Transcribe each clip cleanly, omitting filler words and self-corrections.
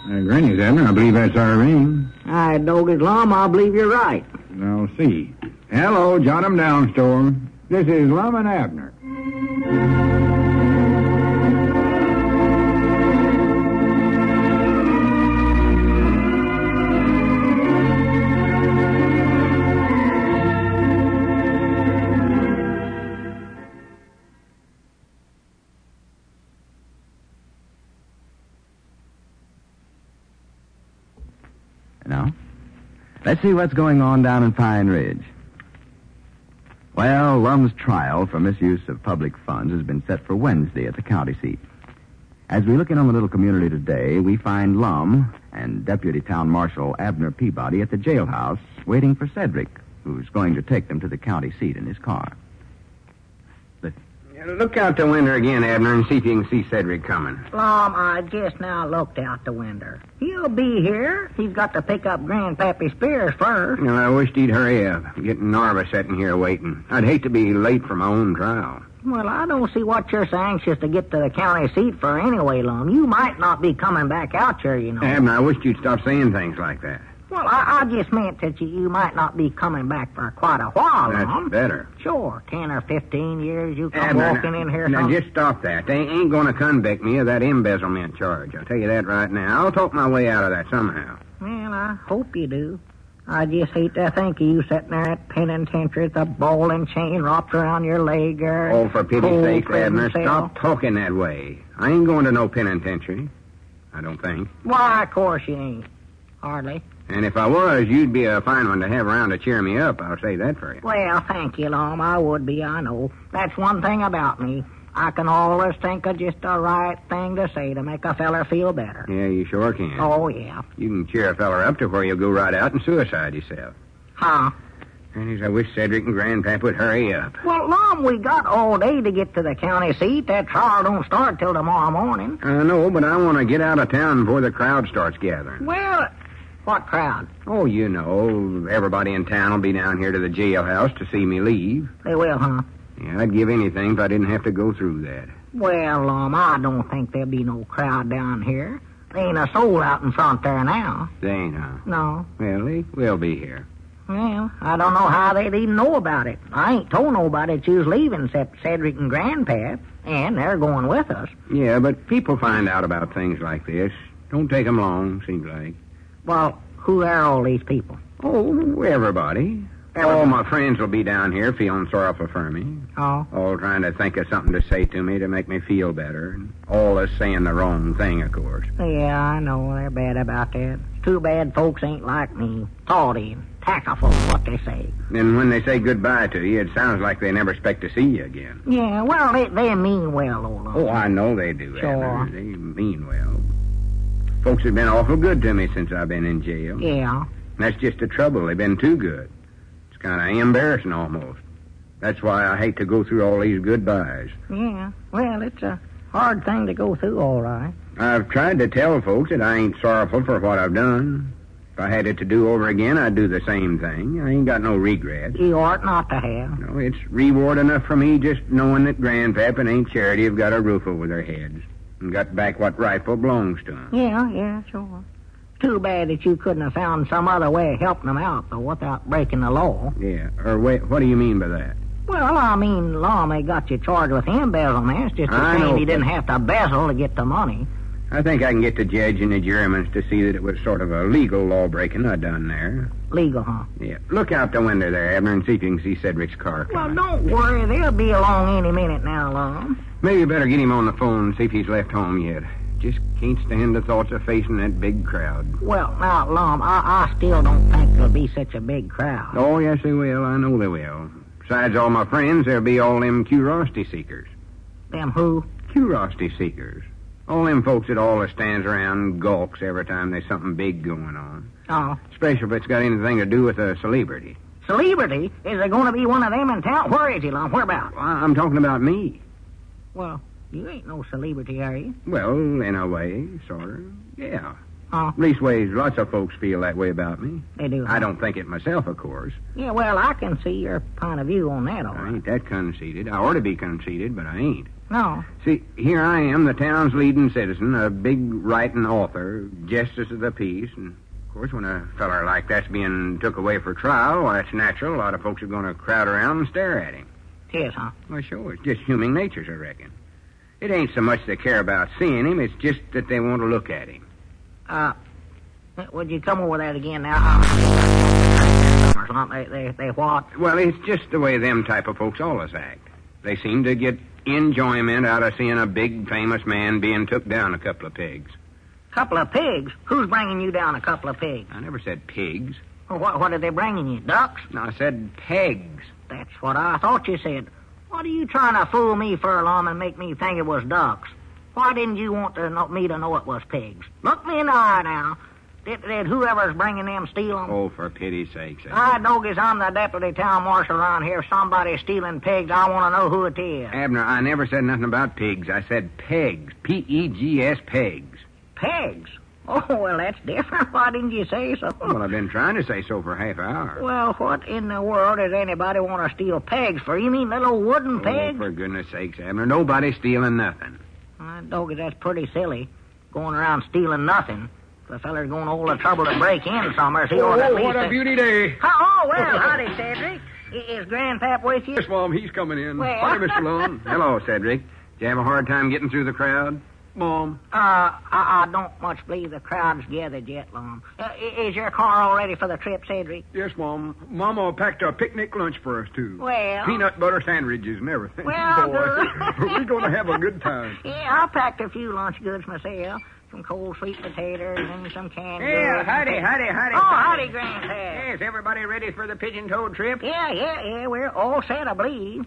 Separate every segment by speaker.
Speaker 1: Granny's, Abner. I believe that's our ring.
Speaker 2: I dog his Lum. I believe you're right.
Speaker 1: I'll see. Hello, jot 'em down, store. This is Lum and Abner.
Speaker 3: Now, let's see what's going on down in Pine Ridge. Well, Lum's trial for misuse of public funds has been set for Wednesday at the county seat. As we look in on the little community today, we find Lum and Deputy Town Marshal Abner Peabody at the jailhouse waiting for Cedric, who's going to take them to the county seat in his car.
Speaker 1: Look out the window again, Abner, and see if you can see Cedric coming.
Speaker 2: Lum, I just now looked out the window. He'll be here. He's got to pick up Grandpappy Spears first.
Speaker 1: I wished he'd hurry up. I'm getting nervous sitting here waiting. I'd hate to be late for my own trial.
Speaker 2: Well, I don't see what you're so anxious to get to the county seat for anyway, Lum. You might not be coming back out here, you know.
Speaker 1: Abner, I wished you'd stop saying things like that.
Speaker 2: Well, I just meant that you might not be coming back for quite a while, Lum.
Speaker 1: That's better.
Speaker 2: Sure, 10 or 15 years you come
Speaker 1: Abner,
Speaker 2: walking in here.
Speaker 1: Now, just stop that. They ain't going to convict me of that embezzlement charge. I'll tell you that right now. I'll talk my way out of that somehow.
Speaker 2: Well, I hope you do. I just hate to think of you sitting there at penitentiary with a ball and chain wrapped around your leg.
Speaker 1: Oh, for pity's sake, Abner, stop talking that way. I ain't going to no penitentiary. I don't think.
Speaker 2: Why, of course you ain't. Hardly.
Speaker 1: And if I was, you'd be a fine one to have around to cheer me up. I'll say that for you.
Speaker 2: Well, thank you, Lum. I would be, I know. That's one thing about me. I can always think of just the right thing to say to make a feller feel better.
Speaker 1: Yeah, you sure can.
Speaker 2: Oh, yeah.
Speaker 1: You can cheer a feller up to where you'll go right out and suicide yourself.
Speaker 2: Huh?
Speaker 1: Grannies, I wish Cedric and Grandpap would hurry up.
Speaker 2: Well, Lum, we got all day to get to the county seat. That trial don't start till tomorrow morning.
Speaker 1: I know, but I want to get out of town before the crowd starts gathering.
Speaker 2: Well, what crowd?
Speaker 1: Oh, you know, everybody in town will be down here to the jailhouse to see me leave.
Speaker 2: They will, huh?
Speaker 1: Yeah, I'd give anything if I didn't have to go through that.
Speaker 2: Well, Lum, I don't think there'll be no crowd down here. There ain't a soul out in front there now.
Speaker 1: They ain't, huh?
Speaker 2: No.
Speaker 1: Well, they will be here.
Speaker 2: Well, I don't know how they'd even know about it. I ain't told nobody that you was leaving except Cedric and Grandpap, and they're going with us.
Speaker 1: Yeah, but people find out about things like this. Don't take 'em long, seems like.
Speaker 2: Well, who are all these people?
Speaker 1: Oh, everybody. All my friends will be down here feeling sorrowful for me.
Speaker 2: Oh?
Speaker 1: All trying to think of something to say to me to make me feel better. And all us saying the wrong thing, of course.
Speaker 2: Yeah, I know. They're bad about that. It's too bad folks ain't like me. Thoughty and tactful, what they say.
Speaker 1: And when they say goodbye to you, it sounds like they never expect to see you again.
Speaker 2: Yeah, well, they mean well, old Lum.
Speaker 1: Oh, I know they do,
Speaker 2: Sure.
Speaker 1: Abner. They mean well. Folks have been awful good to me since I've been in jail.
Speaker 2: Yeah.
Speaker 1: That's just the trouble. They've been too good. It's kind of embarrassing almost. That's why I hate to go through all these goodbyes.
Speaker 2: Yeah. Well, it's a hard thing to go through, all right.
Speaker 1: I've tried to tell folks that I ain't sorrowful for what I've done. If I had it to do over again, I'd do the same thing. I ain't got no regrets.
Speaker 2: You ought not to have.
Speaker 1: No, it's reward enough for me just knowing that Grandpap and Aunt Charity have got a roof over their heads and got back what rightful belongs to them.
Speaker 2: Yeah, sure. Too bad that you couldn't have found some other way of helping them out, though, without breaking the law.
Speaker 1: Yeah, or wait, what do you mean by that?
Speaker 2: Well, I mean, law may got you charged with embezzlement. It's just a
Speaker 1: I
Speaker 2: shame
Speaker 1: know,
Speaker 2: you didn't have to bezzle to get the money.
Speaker 1: I think I can get the judge and the jurymen to see that it was sort of a legal law-breaking I done there.
Speaker 2: Legal, huh?
Speaker 1: Yeah. Look out the window there, Abner, and see if you can see Cedric's car
Speaker 2: Well,
Speaker 1: coming.
Speaker 2: don't worry. They'll be along any minute now, Lum.
Speaker 1: Maybe you better get him on the phone and see if he's left home yet. Just can't stand the thoughts of facing that big crowd.
Speaker 2: Well, now, Lum, I still don't think there'll be such a big crowd.
Speaker 1: Oh, yes, they will. I know they will. Besides all my friends, there'll be all them curiosity seekers.
Speaker 2: Them who?
Speaker 1: Curiosity seekers. All them folks that always stands around and gawks every time there's something big going on.
Speaker 2: Oh.
Speaker 1: Especially if it's got anything to do with a celebrity.
Speaker 2: Celebrity? Is there going to be one of them in town? Where is he, Lum? Where about?
Speaker 1: I'm talking about me.
Speaker 2: Well, you ain't no celebrity, are you?
Speaker 1: Well, in a way, sort of. Yeah.
Speaker 2: Oh.
Speaker 1: Leastways, lots of folks feel that way about me.
Speaker 2: They do.
Speaker 1: I don't think it myself, of course.
Speaker 2: Yeah, well, I can see your point of view on that, all
Speaker 1: I
Speaker 2: right.
Speaker 1: ain't that conceited. I ought to be conceited, but I ain't.
Speaker 2: No.
Speaker 1: See, here I am, the town's leading citizen, a big writing author, justice of the peace, and, of course, when a feller like that's being took away for trial, well, that's natural. A lot of folks are going to crowd around and stare at him.
Speaker 2: Yes, huh?
Speaker 1: Well, sure, it's just human nature, I reckon. It ain't so much they care about seeing him, it's just that they want to look at him.
Speaker 2: Would you come over that again now? Or something? They what?
Speaker 1: Well, it's just the way them type of folks always act. They seem to get enjoyment out of seeing a big, famous man being took down a couple of pigs.
Speaker 2: Couple of pigs? Who's bringing you down a couple of pigs?
Speaker 1: I never said pigs.
Speaker 2: Well, what are they bringing you? Ducks?
Speaker 1: No, I said pegs.
Speaker 2: That's what I thought you said. What are you trying to fool me for, Lum, and make me think it was ducks? Why didn't you want me to know it was pigs? Look me in the eye now. Did whoever's bringing them steal them?
Speaker 1: Oh, for pity's sake, sir.
Speaker 2: Doggies, I'm the deputy town marshal around here. If somebody's stealing pigs, I want to know who it is.
Speaker 1: Abner, I never said nothing about pigs. I said pegs. P-E-G-S, pegs.
Speaker 2: Pigs? Oh, well, that's different. Why didn't you say so?
Speaker 1: Well, I've been trying to say so for half an hour.
Speaker 2: Well, what in the world does anybody want to steal pegs for? You mean little wooden pegs?
Speaker 1: Oh, for goodness sakes, Abner, nobody's stealing nothing.
Speaker 2: Doggy, that's pretty silly. Going around stealing nothing. If the feller's going all the trouble to break in somewhere, he ought at least...
Speaker 1: what a beauty day.
Speaker 2: Oh, well, howdy, Cedric. Is Grandpap with you?
Speaker 1: Yes, Mom, he's coming in.
Speaker 2: Well...
Speaker 1: Hi, Mr. Lum. Hello, Cedric. Did you have a hard time getting through the crowd? Mom?
Speaker 2: I don't much believe the crowd's gathered yet, Lum. Is your car all ready for the trip, Cedric?
Speaker 4: Yes, Mom. Mama packed a picnic lunch for us, too.
Speaker 2: Well...
Speaker 4: Peanut butter sandwiches and everything.
Speaker 2: Well,
Speaker 4: boy,
Speaker 2: good.
Speaker 4: we're going to have a good time.
Speaker 2: Yeah, I packed a few lunch goods myself. Some cold sweet potatoes and some canned
Speaker 1: Yeah,
Speaker 2: goods.
Speaker 1: howdy.
Speaker 2: Oh, howdy, Grandpap.
Speaker 1: Yes, everybody ready for the pigeon-toed trip?
Speaker 2: Yeah, we're all set, I believe.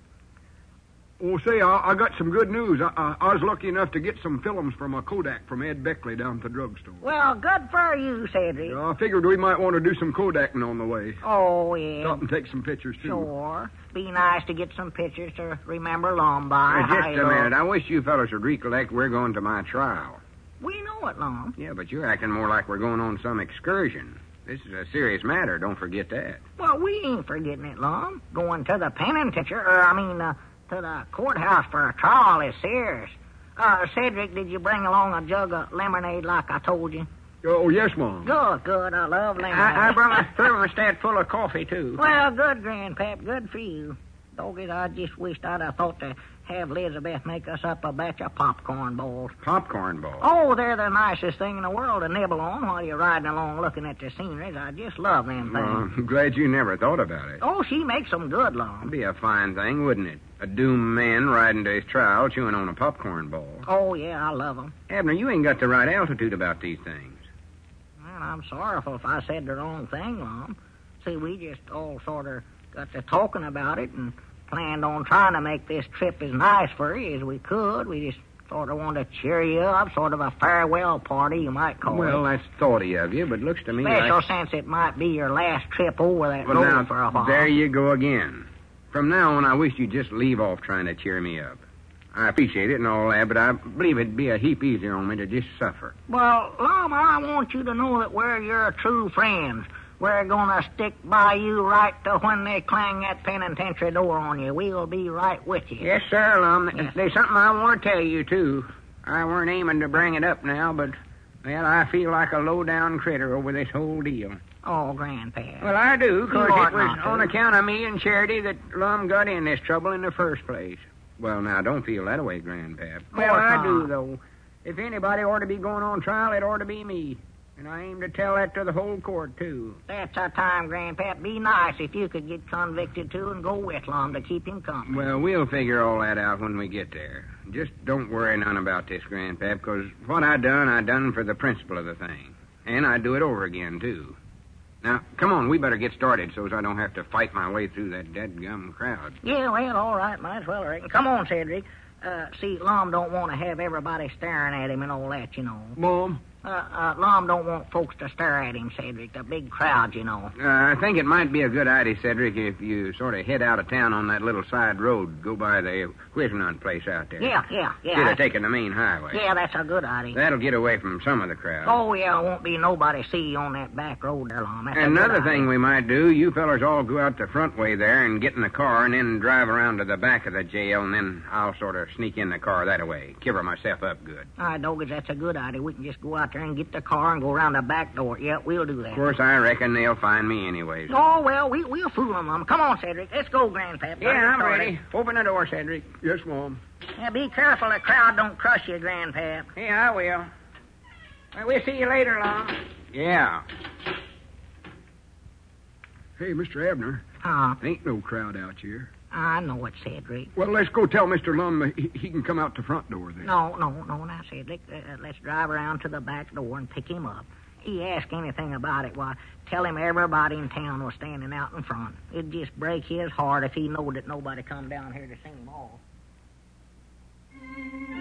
Speaker 4: Oh, say, I got some good news. I was lucky enough to get some films from a Kodak from Ed Beckley down at the drugstore.
Speaker 2: Well, good for you, Cedric.
Speaker 4: I figured we might want to do some Kodaking on the way.
Speaker 2: Oh, yeah.
Speaker 4: Stop and take some pictures, too.
Speaker 2: Sure. Be nice to get some pictures to remember Lum by.
Speaker 1: Just a minute. I wish you fellows would recollect we're going to my trial.
Speaker 2: We know it, Lum.
Speaker 1: Yeah, but you're acting more like we're going on some excursion. This is a serious matter. Don't forget that.
Speaker 2: Well, we ain't forgetting it, Lum. Going to the penitentiary, to the courthouse for a trial is serious. Cedric, did you bring along a jug of lemonade like I told you?
Speaker 4: Oh, yes, Mom.
Speaker 2: Good. I love lemonade.
Speaker 1: I brought a thermostat full of coffee, too.
Speaker 2: Well, good, Grandpap. Good for you. Doggies, I just wished I'd have thought to have Elizabeth make us up a batch of popcorn balls.
Speaker 1: Popcorn balls?
Speaker 2: Oh, they're the nicest thing in the world to nibble on while you're riding along looking at the scenery. I just love them
Speaker 1: Well,
Speaker 2: things.
Speaker 1: I'm glad you never thought about it.
Speaker 2: Oh, she makes them good, Lum.
Speaker 1: It'd be a fine thing, wouldn't it? A doomed man riding to his trial chewing on a popcorn ball.
Speaker 2: Oh, yeah, I love them.
Speaker 1: Abner, you ain't got the right altitude about these things.
Speaker 2: Well, I'm sorrowful if I said the wrong thing, Lum. See, we just all sort of got to talking about it and planned on trying to make this trip as nice for you as we could. We just sort of wanted to cheer you up, sort of a farewell party, you might call it.
Speaker 1: Well, that's thoughty of you, but looks to me
Speaker 2: Special
Speaker 1: like...
Speaker 2: since it might be your last trip over that
Speaker 1: Well,
Speaker 2: road
Speaker 1: now,
Speaker 2: for a while.
Speaker 1: there you go again. From now on, I wish you'd just leave off trying to cheer me up. I appreciate it and all that, but I believe it'd be a heap easier on me to just suffer.
Speaker 2: Well, Lum, I want you to know that we're your true friends. We're going to stick by you right to when they clang that penitentiary door on you. We'll be right with you.
Speaker 1: Yes, sir, Lum.
Speaker 2: Yes.
Speaker 1: There's something I want to tell you, too. I weren't aiming to bring it up now, but, well, I feel like a low-down critter over this whole deal.
Speaker 2: Oh, Grandpa.
Speaker 1: Well, I do, because
Speaker 2: You
Speaker 1: it
Speaker 2: ought
Speaker 1: was
Speaker 2: not to.
Speaker 1: on account of me and Charity that Lum got in this trouble in the first place. Well, now, don't feel that way, Grandpap. Well,
Speaker 2: course
Speaker 1: I
Speaker 2: not.
Speaker 1: do, though. If anybody ought to be going on trial, it ought to be me. And I aim to tell that to the whole court, too.
Speaker 2: That's our time, Grandpap. Be nice if you could get convicted, too, and go with Lum to keep him company.
Speaker 1: Well, we'll figure all that out when we get there. Just don't worry none about this, Grandpap, because what I done for the principle of the thing. And I'd do it over again, too. Now, come on, we better get started so as I don't have to fight my way through that dead-gum crowd.
Speaker 2: Yeah, well, all right. Might as well, I reckon. Come on, Cedric. See, Lum don't want to have everybody staring at him and all that, you know.
Speaker 4: Mom,
Speaker 2: Lum don't want folks to stare at him, Cedric. The big crowd, you know.
Speaker 1: I think it might be a good idea, Cedric, if you sort of head out of town on that little side road, go by the Whiznut place out there.
Speaker 2: Yeah.
Speaker 1: Instead of taking the main highway.
Speaker 2: Yeah, that's a good idea.
Speaker 1: That'll get away from some of the crowd.
Speaker 2: Oh, yeah, won't be nobody see you on that back road there, Lum. That's
Speaker 1: Another thing we might do, you fellers all go out the front way there and get in the car and then drive around to the back of the jail, and then I'll sort of sneak in the car that way. Cover myself up good.
Speaker 2: All right, Doggins, that's a good idea. We can just go out there and get the car and go around the back door. Yeah, we'll do that.
Speaker 1: Of course, I reckon they'll find me anyways.
Speaker 2: Oh, well, we'll fool them, Lum. Come on, Cedric. Let's go, Grandpap.
Speaker 1: Yeah, I'm ready. Open the door, Cedric.
Speaker 4: Yes, Mom.
Speaker 2: Yeah, be careful the crowd don't crush you, Grandpap.
Speaker 1: Yeah, I will. Well, we'll see you later, Lum. Yeah.
Speaker 4: Hey, Mr. Abner. Ain't no crowd out here.
Speaker 2: I know it, Cedric.
Speaker 4: Well, let's go tell Mr. Lum he can come out the front door then.
Speaker 2: No, now, Cedric. Let's drive around to the back door and pick him up. He ask anything about it, why, tell him everybody in town was standing out in front. It'd just break his heart if he knowed that nobody come down here to see him off.